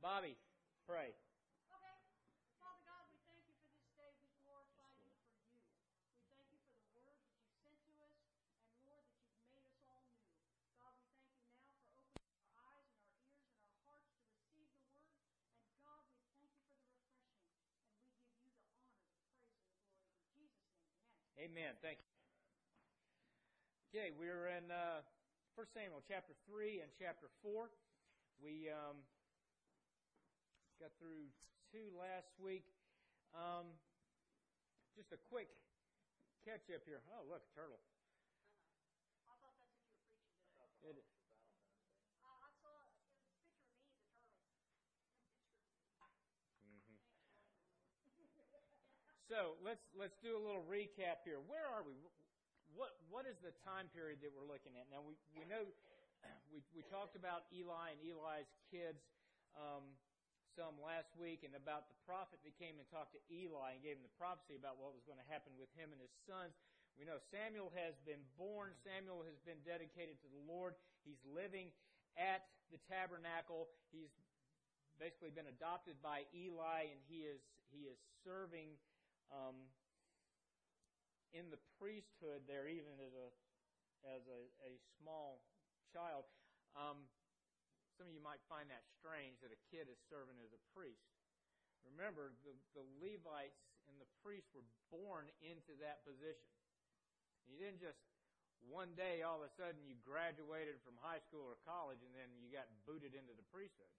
Bobby, pray. Okay. Father God, we thank you for this day. We glorify you for you. We thank you for the word that you sent to us, and Lord, that you've made us all new. God, we thank you now for opening our eyes and our ears and our hearts to receive the word. And God, we thank you for the refreshing. And we give you the honor, the praise, and the glory. In Jesus' name, amen. Amen. Thank you. Okay, we're in 1 Samuel chapter 3 and chapter 4. We got through 2 last week. Just a quick catch up here. Oh, look, a turtle. I thought that's what you were preaching today. I saw it was a picture of me, the turtle. Mm-hmm. So let's do a little recap here. Where are we? What is the time period that we're looking at? Now we know we talked about Eli and Eli's kids some last week, and about the prophet that came and talked to Eli and gave him the prophecy about what was going to happen with him and his sons. We know Samuel has been born. Samuel has been dedicated to the Lord. He's living at the tabernacle. He's basically been adopted by Eli, and he is serving in the priesthood there, even as a small child. Some of you might find that strange that a kid is serving as a priest. Remember, the Levites and the priests were born into that position. You didn't just one day all of a sudden you graduated from high school or college and then you got booted into the priesthood.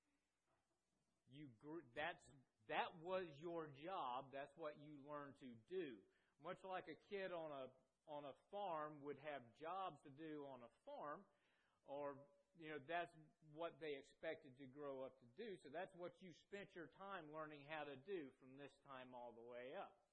That was your job. That's what you learned to do. Much like a kid on a farm would have jobs to do on a farm, or that's what they expected to grow up to do. So that's what you spent your time learning how to do from this time all the way up.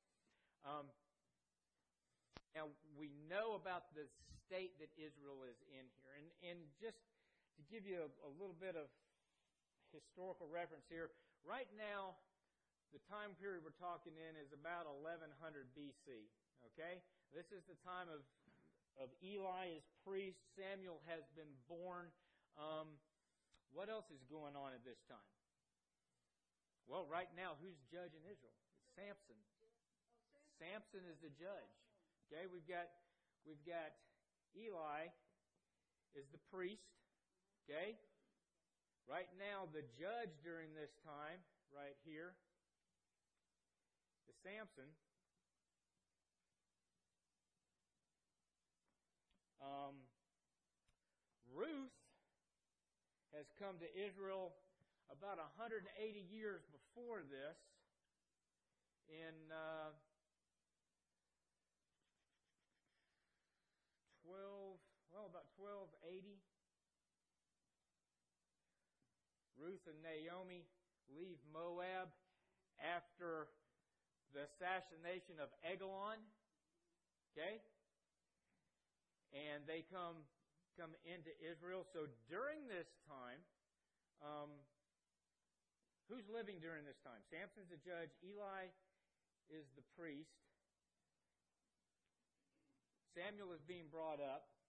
Now, we know about the state that Israel is in here. And just to give you a little bit of historical reference here, right now, the time period we're talking in is about 1100 BC. Okay? This is the time of Eli as priest. Samuel has been born. What else is going on at this time? Well, right now, who's judge in Israel? It's Samson. Samson is the judge. Okay, we've got Eli is the priest. Okay? Right now, the judge during this time, right here, is Samson. Ruth has come to Israel about 180 years before this in about 1280. Ruth and Naomi leave Moab after the assassination of Eglon. Okay? And they come into Israel. So during this time, who's living during this time? Samson's the judge. Eli is the priest. Samuel is being brought up.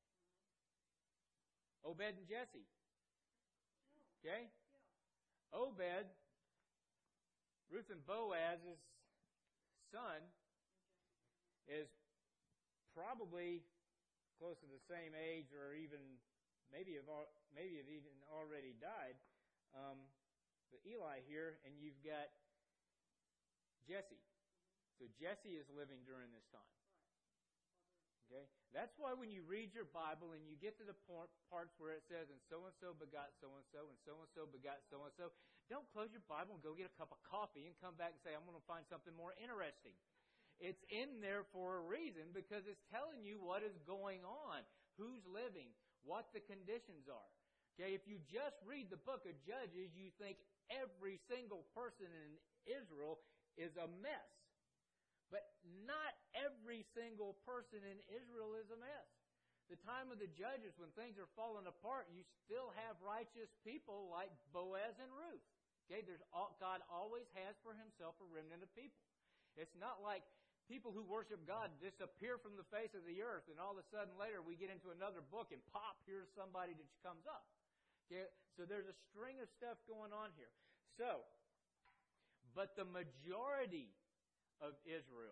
Obed and Jesse. Okay? Obed, Ruth and Boaz's son, is probably close to the same age, or even maybe have even already died. But Eli here, and you've got Jesse. So Jesse is living during this time. Okay, that's why when you read your Bible and you get to the parts where it says, and so begot so-and-so, and so begot so-and-so, don't close your Bible and go get a cup of coffee and come back and say, I'm going to find something more interesting. It's in there for a reason, because it's telling you what is going on, who's living, what the conditions are. Okay, if you just read the book of Judges, you think every single person in Israel is a mess. But not every single person in Israel is a mess. The time of the Judges, when things are falling apart, you still have righteous people like Boaz and Ruth. Okay, God always has for Himself a remnant of people. It's not like people who worship God disappear from the face of the earth, and all of a sudden later we get into another book and pop, here's somebody that comes up. Okay, so there's a string of stuff going on here. So, but the majority of Israel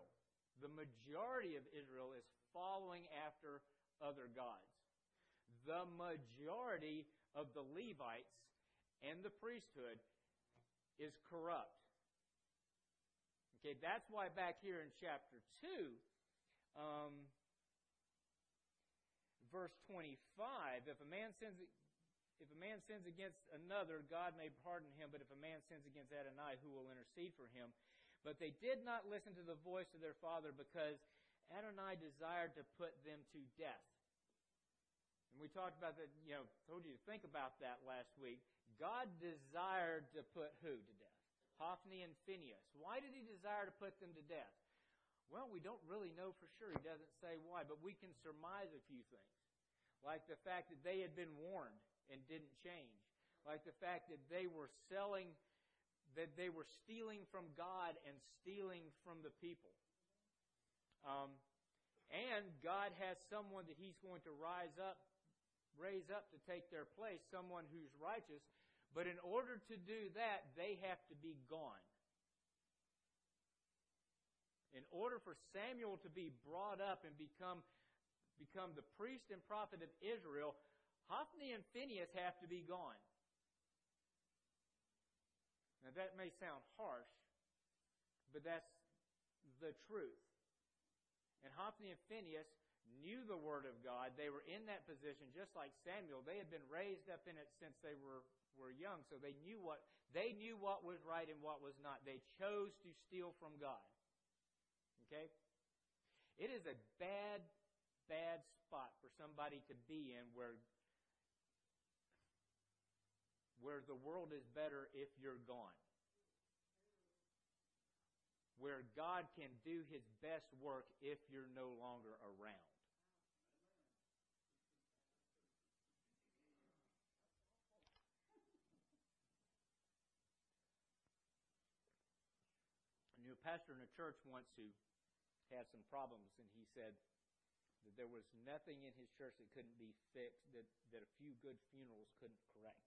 is following after other gods. The majority of the Levites and the priesthood is corrupt. Okay, that's why back here in chapter 2, verse 25, if a man sins against another, God may pardon him, but if a man sins against Adonai, who will intercede for him? But they did not listen to the voice of their father, because Adonai desired to put them to death. And we talked about that, told you to think about that last week. God desired to put who to death? Hophni and Phinehas. Why did he desire to put them to death? Well, we don't really know for sure. He doesn't say why, but we can surmise a few things. Like the fact that they had been warned and didn't change. Like the fact that they were stealing from God and stealing from the people. And God has someone that He's going to raise up to take their place, someone who's righteous. But in order to do that, they have to be gone. In order for Samuel to be brought up and become the priest and prophet of Israel, Hophni and Phinehas have to be gone. Now that may sound harsh, but that's the truth. And Hophni and Phinehas knew the Word of God. They were in that position just like Samuel. They had been raised up in it since they were young, so they knew what was right and what was not. They chose to steal from God. Okay? It is a bad spot for somebody to be in where the world is better if you're gone. Where God can do His best work if you're no longer around. I knew a pastor in a church once who had some problems, and he said that there was nothing in his church that couldn't be fixed, that a few good funerals couldn't correct.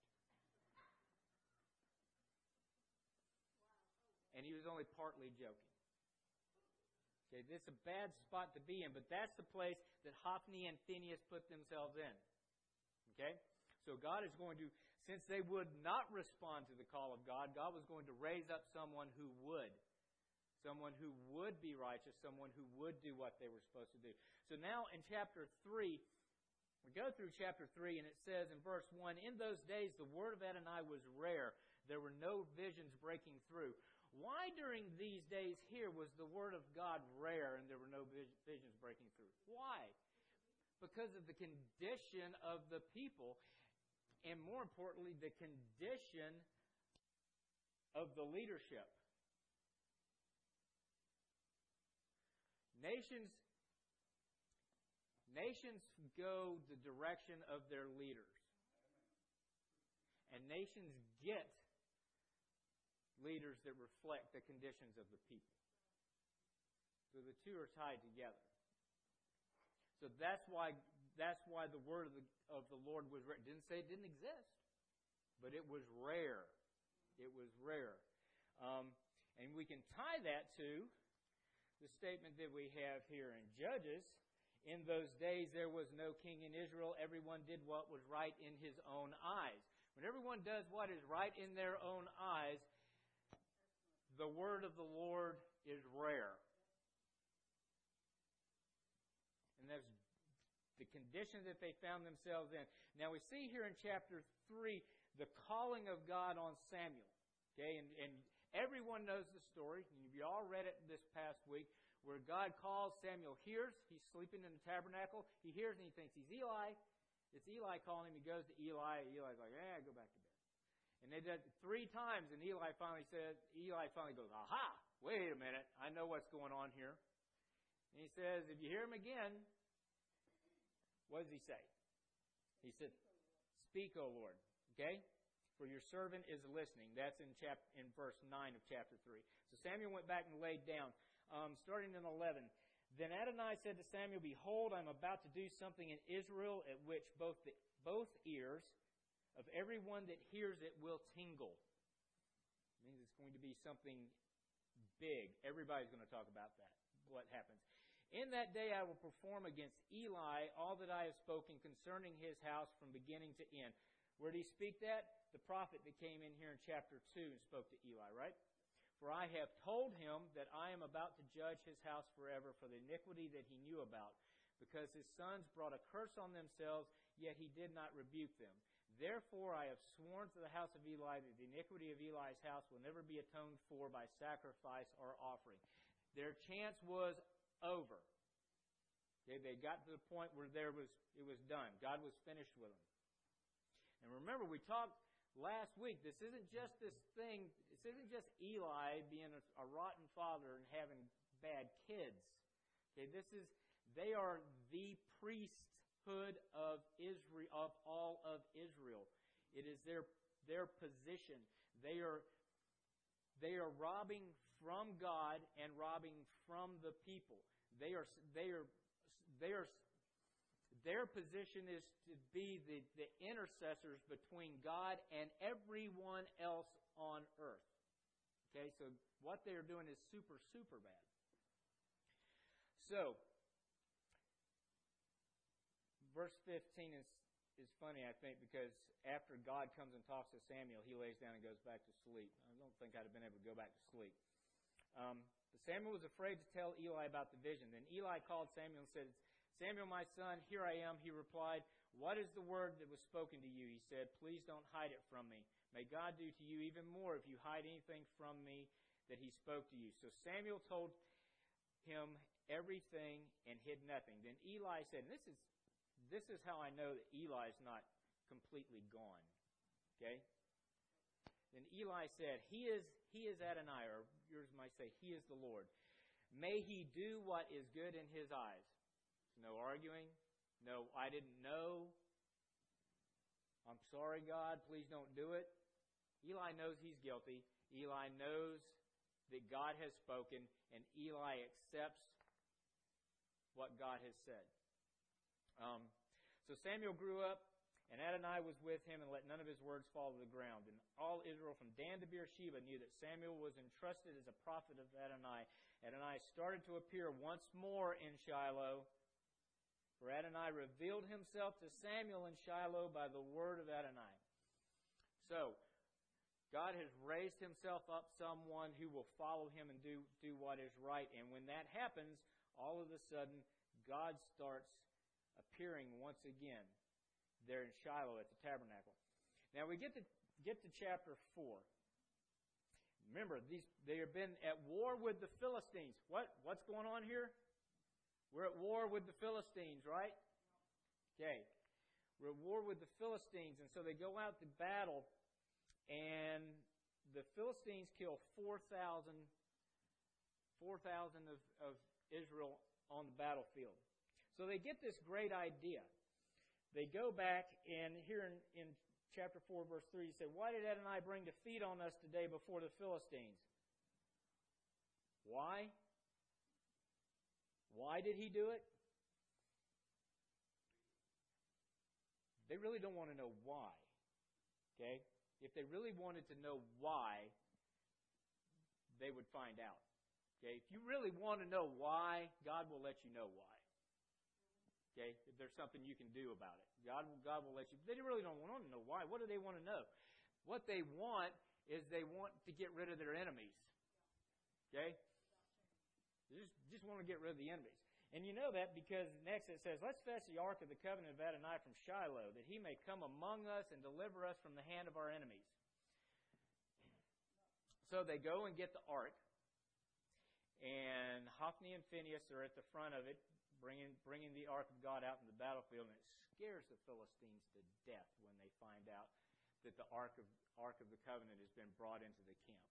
And he was only partly joking. Okay, this is a bad spot to be in, but that's the place that Hophni and Phinehas put themselves in. Okay? So God is going to, since they would not respond to the call of God, God was going to raise up someone who would. Someone who would be righteous, someone who would do what they were supposed to do. So now in chapter 3, we go through chapter 3, and it says in verse 1, "In those days the word of Adonai was rare. There were no visions breaking through." Why during these days here was the word of God rare and there were no visions breaking through? Why? Because of the condition of the people, and more importantly, the condition of the leadership. Nations go the direction of their leaders. And nations get leaders that reflect the conditions of the people. So the two are tied together. So that's why the word of the Lord was rare. It didn't say it didn't exist, but it was rare. It was rare. And we can tie that to the statement that we have here in Judges. In those days there was no king in Israel. Everyone did what was right in his own eyes. When everyone does what is right in their own eyes, the word of the Lord is rare. And that's the condition that they found themselves in. Now we see here in chapter 3 the calling of God on Samuel. Okay, and everyone knows the story. You all read it this past week, where God calls, Samuel hears, he's sleeping in the tabernacle, he hears and he thinks he's Eli. It's Eli calling him, he goes to Eli, Eli's like, go back to bed. And they did it 3 times, and Eli finally goes, aha, wait a minute, I know what's going on here. And he says, if you hear him again, what does he say? He said, "Speak, O Lord." Okay? "For your servant is listening." That's in verse 9 of chapter 3. So Samuel went back and laid down. Starting in 11. "Then Adonai said to Samuel, Behold, I am about to do something in Israel at which both ears of everyone that hears it will tingle." It means it's going to be something big. Everybody's going to talk about that, what happens. In that day I will perform against Eli all that I have spoken concerning his house from beginning to end. Where did he speak that? The prophet that came in here in chapter 2 and spoke to Eli, right? For I have told him that I am about to judge his house forever for the iniquity that he knew about, because his sons brought a curse on themselves, yet he did not rebuke them. Therefore I have sworn to the house of Eli that the iniquity of Eli's house will never be atoned for by sacrifice or offering. Their chance was over. Okay, they got to the point where it was done. God was finished with them. And remember, we talked last week, this isn't just Eli being a rotten father and having bad kids. Okay, they are the priesthood of Israel, of all of Israel. It is their position. They are robbing from God and robbing from the people. Their position is to be the intercessors between God and everyone else on earth. Okay, so what they are doing is super, super bad. So, verse 15 is funny, I think, because after God comes and talks to Samuel, he lays down and goes back to sleep. I don't think I'd have been able to go back to sleep. But Samuel was afraid to tell Eli about the vision. Then Eli called Samuel and said, Samuel, my son, here I am. He replied, what is the word that was spoken to you? He said, please don't hide it from me. May God do to you even more if you hide anything from me that he spoke to you. So Samuel told him everything and hid nothing. Then Eli said, and this is how I know that Eli is not completely gone. Okay? Then Eli said, He is Adonai, or yours might say, He is the Lord. May He do what is good in His eyes. No arguing. No, I didn't know. I'm sorry, God. Please don't do it. Eli knows he's guilty. Eli knows that God has spoken, and Eli accepts what God has said. So Samuel grew up, and Adonai was with him, and let none of his words fall to the ground. And all Israel from Dan to Beersheba knew that Samuel was entrusted as a prophet of Adonai. Adonai started to appear once more in Shiloh, for Adonai revealed himself to Samuel in Shiloh by the word of Adonai. So, God has raised himself up someone who will follow him and do what is right. And when that happens, all of a sudden, God starts appearing once again there in Shiloh at the tabernacle. Now we get to chapter 4. Remember, they have been at war with the Philistines. What's going on here? We're at war with the Philistines, right? Okay. We're at war with the Philistines, and so they go out to battle, and the Philistines kill 4,000 of Israel on the battlefield. So they get this great idea. They go back, and here in chapter 4, verse 3, he said, why did Adonai bring defeat on us today before the Philistines? Why? Why did he do it? They really don't want to know why. Okay? If they really wanted to know why, they would find out. Okay? If you really want to know why, God will let you know why. Okay? If there's something you can do about it. God will let you. They really don't want to know why. What do they want to know? What they want is they want to get rid of their enemies. Okay? They just want to get rid of the enemies. And you know that because next it says, let's fetch the ark of the covenant of Adonai from Shiloh, that he may come among us and deliver us from the hand of our enemies. So they go and get the ark. And Hophni and Phinehas are at the front of it, bringing the ark of God out in the battlefield, and it scares the Philistines to death when they find out that the ark of the covenant has been brought into the camp.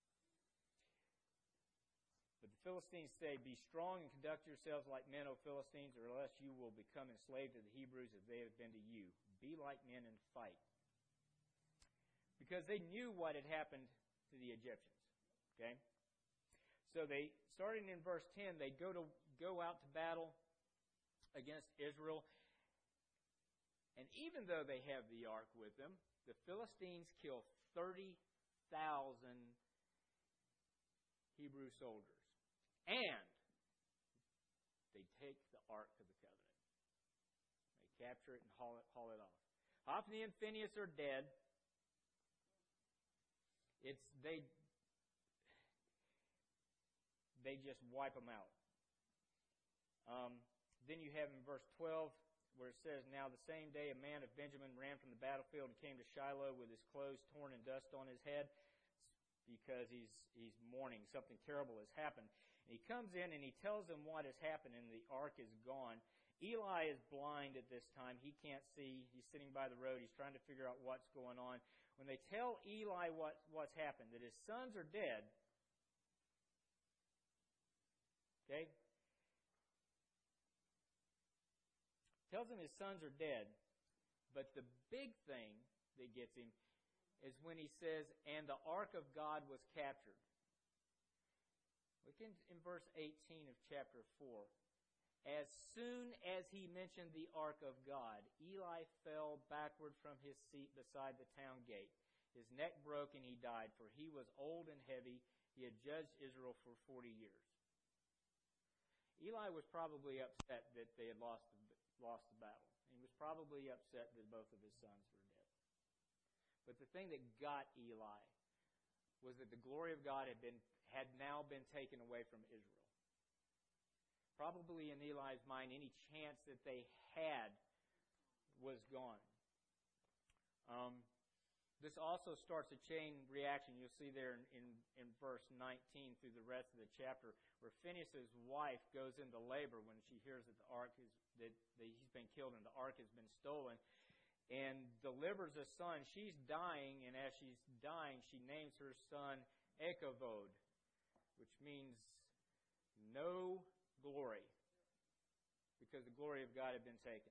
But the Philistines say, be strong and conduct yourselves like men, O Philistines, or else you will become enslaved to the Hebrews as they have been to you. Be like men and fight. Because they knew what had happened to the Egyptians. Okay? So they, starting in verse 10, they go out to battle against Israel. And even though they have the ark with them, the Philistines kill 30,000 Hebrew soldiers. And they take the Ark of the Covenant. They capture it and haul it off. Hophni and Phinehas are dead. They just wipe them out. Then you have in verse 12 where it says, "Now the same day a man of Benjamin ran from the battlefield and came to Shiloh with his clothes torn and dust on his head," because he's mourning. Something terrible has happened. And he comes in and he tells them what has happened, and the ark is gone. Eli is blind at this time. He can't see. He's sitting by the road. He's trying to figure out what's going on. When they tell Eli what's happened, that his sons are dead, okay? Tells him his sons are dead. But the big thing that gets him is when he says, "And the ark of God was captured." Look in verse 18 of chapter 4. As soon as he mentioned the ark of God, Eli fell backward from his seat beside the town gate. His neck broke and he died, for he was old and heavy. He had judged Israel for 40 years. Eli was probably upset that they had lost the battle. He was probably upset that both of his sons were dead. But the thing that got Eli was that the glory of God had now been taken away from Israel. Probably in Eli's mind, any chance that they had was gone. This also starts a chain reaction. You'll see there in verse 19 through the rest of the chapter, where Phinehas' wife goes into labor when she hears that that he's been killed and the ark has been stolen, and delivers a son. She's dying, and as she's dying, she names her son Ichabod, which means no glory, because the glory of God had been taken.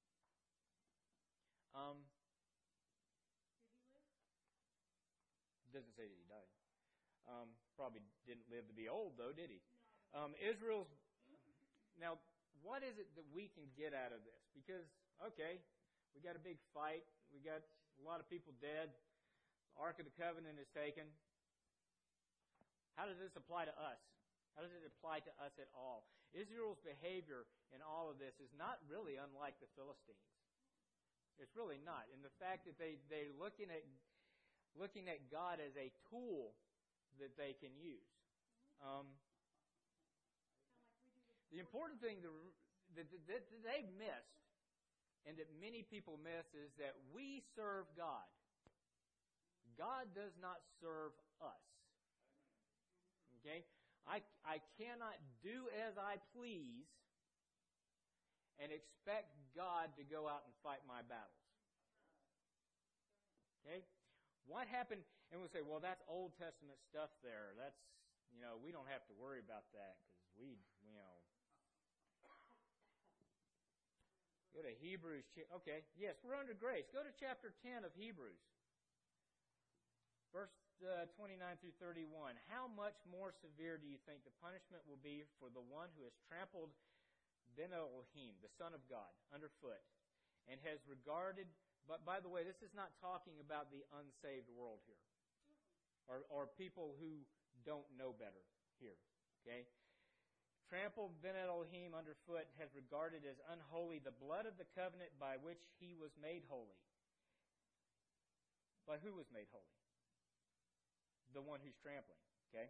Doesn't say that he died. Probably didn't live to be old, though, did he? No. Now, what is it that we can get out of this? Because, okay, we got a big fight. We got a lot of people dead. The Ark of the Covenant is taken. How does this apply to us? How does it apply to us at all? Israel's behavior in all of this is not really unlike the Philistines. It's really not. And the fact that they're looking at God as a tool that they can use. The important thing that they missed, and that many people miss, is that we serve God. God does not serve us. Okay? I cannot do as I please and expect God to go out and fight my battles. Okay? What happened? And we'll say, well, that's Old Testament stuff there. That's, we don't have to worry about that because we. Go to Hebrews. Okay, yes, we're under grace. Go to chapter 10 of Hebrews. Verse 29 through 31. How much more severe do you think the punishment will be for the one who has trampled Ben Elohim, the Son of God, underfoot, and has regarded... But by the way, this is not talking about the unsaved world here, or people who don't know better here. Okay, trampled Ben Elohim underfoot, has regarded as unholy the blood of the covenant by which he was made holy. By who was made holy? The one who's trampling. Okay,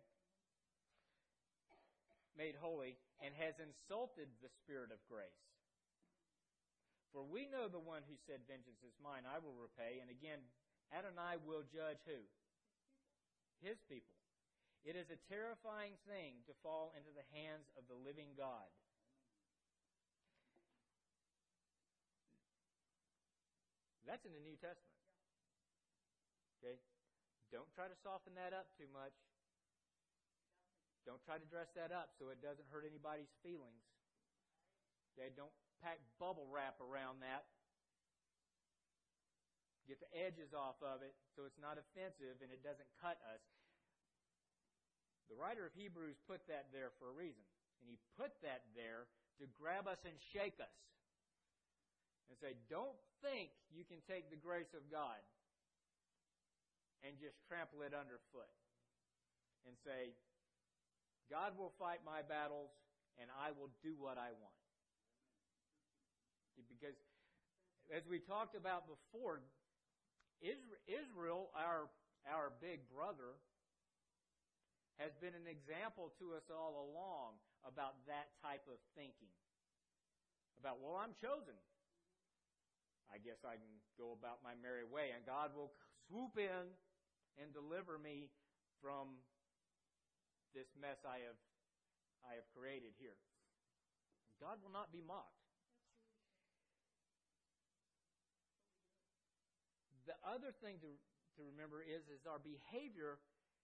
made holy, and has insulted the Spirit of grace. For we know the one who said, "Vengeance is mine, I will repay." And again, Adonai will judge who? His people. It is a terrifying thing to fall into the hands of the living God. That's in the New Testament. Okay? Don't try to soften that up too much. Don't try to dress that up so it doesn't hurt anybody's feelings. Okay? Don't pack bubble wrap around that. Get the edges off of it so it's not offensive and it doesn't cut us. The writer of Hebrews put that there for a reason. And he put that there to grab us and shake us. And say, don't think you can take the grace of God and just trample it underfoot. And say, God will fight my battles, and I will do what I want. Because, as we talked about before, Israel, our big brother, has been an example to us all along about that type of thinking. About, well, I'm chosen. I guess I can go about my merry way, and God will swoop in and deliver me from this mess I have created here. God will not be mocked. The other thing to remember is our behavior.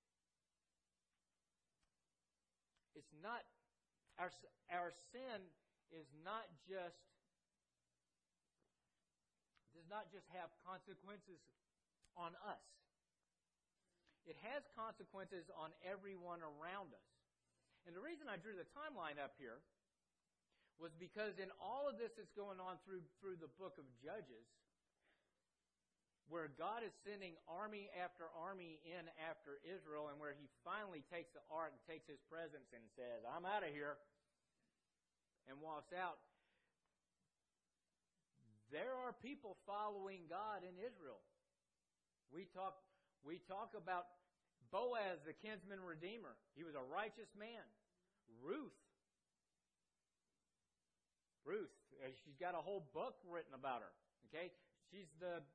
It's not our sin is not just does not just have consequences on us. It has consequences on everyone around us. And the reason I drew the timeline up here was because in all of this that's going on through the book of Judges, where God is sending army after army in after Israel, and where He finally takes the ark and takes His presence and says, I'm out of here, and walks out, there are people following God in Israel. We talk about Boaz, the kinsman redeemer. He was a righteous man. Ruth, she's got a whole book written about her. Okay, she's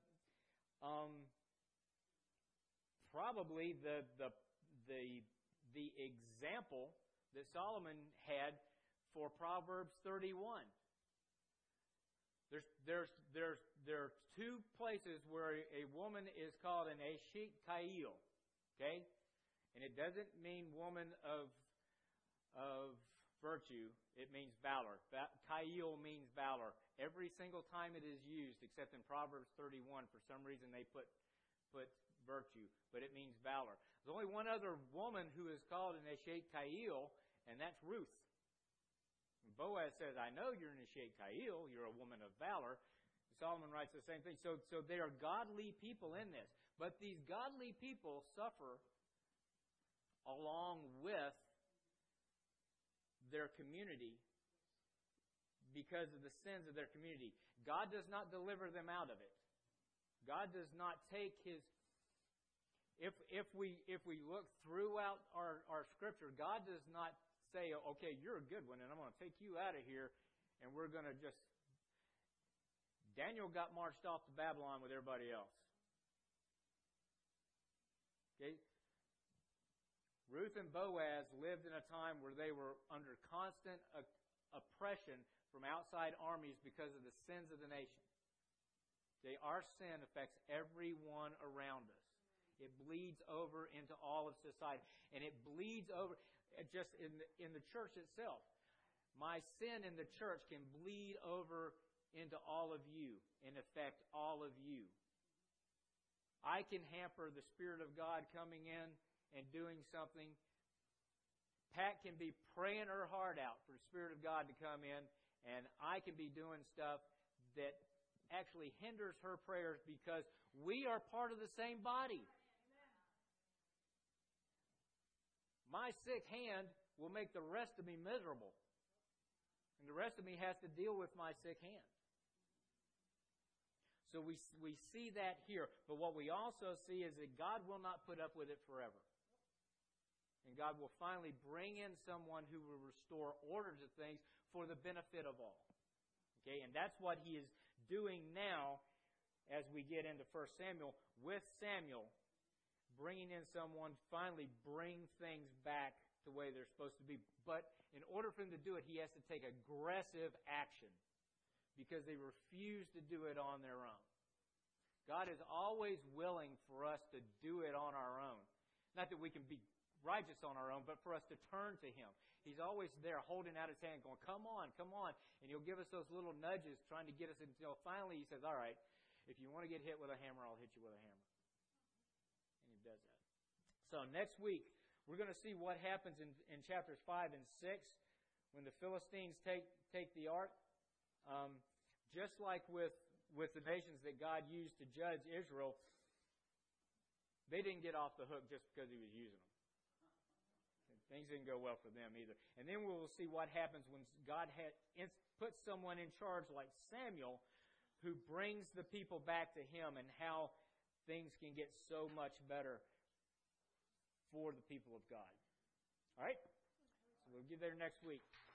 probably the example that Solomon had for Proverbs 31. There are two places where a woman is called an Eshet Kail, okay, and it doesn't mean woman of virtue. It means valor. Kail means valor. Every single time it is used, except in Proverbs 31, for some reason they put virtue, but it means valor. There's only one other woman who is called an Eshet Kail, and that's Ruth. Boaz says, I know you're an Eshet Kail, you're a woman of valor. Solomon writes the same thing. So they are godly people in this. But these godly people suffer along with their community because of the sins of their community. God does not deliver them out of it. God does not take His... If we look throughout our Scripture, God does not say, okay, you're a good one, and I'm going to take you out of here, and we're going to just... Daniel got marched off to Babylon with everybody else. Okay? Ruth and Boaz lived in a time where they were under constant oppression from outside armies because of the sins of the nation. Okay? Our sin affects everyone around us. It bleeds over into all of society. And it bleeds over just in the church itself. My sin in the church can bleed over into all of you and affect all of you. I can hamper the Spirit of God coming in and doing something. Pat can be praying her heart out for the Spirit of God to come in, and I can be doing stuff that actually hinders her prayers because we are part of the same body. My sick hand will make the rest of me miserable. And the rest of me has to deal with my sick hand. So we see that here. But what we also see is that God will not put up with it forever. And God will finally bring in someone who will restore order to things for the benefit of all. Okay, and that's what He is doing now as we get into 1 Samuel with Samuel, bringing in someone, finally bring things back the way they're supposed to be. But in order for Him to do it, He has to take aggressive action because they refuse to do it on their own. God is always willing for us to do it on our own. Not that we can be righteous on our own, but for us to turn to Him. He's always there holding out His hand going, come on. And He'll give us those little nudges trying to get us until finally He says, all right, if you want to get hit with a hammer, I'll hit you with a hammer. And He does that. So next week, we're going to see what happens in chapters 5 and 6 when the Philistines take the ark. Just like with the nations that God used to judge Israel, they didn't get off the hook just because He was using them. Things didn't go well for them either. And then we will see what happens when God puts someone in charge like Samuel who brings the people back to Him, and how things can get so much better for the people of God. All right? So we'll get there next week.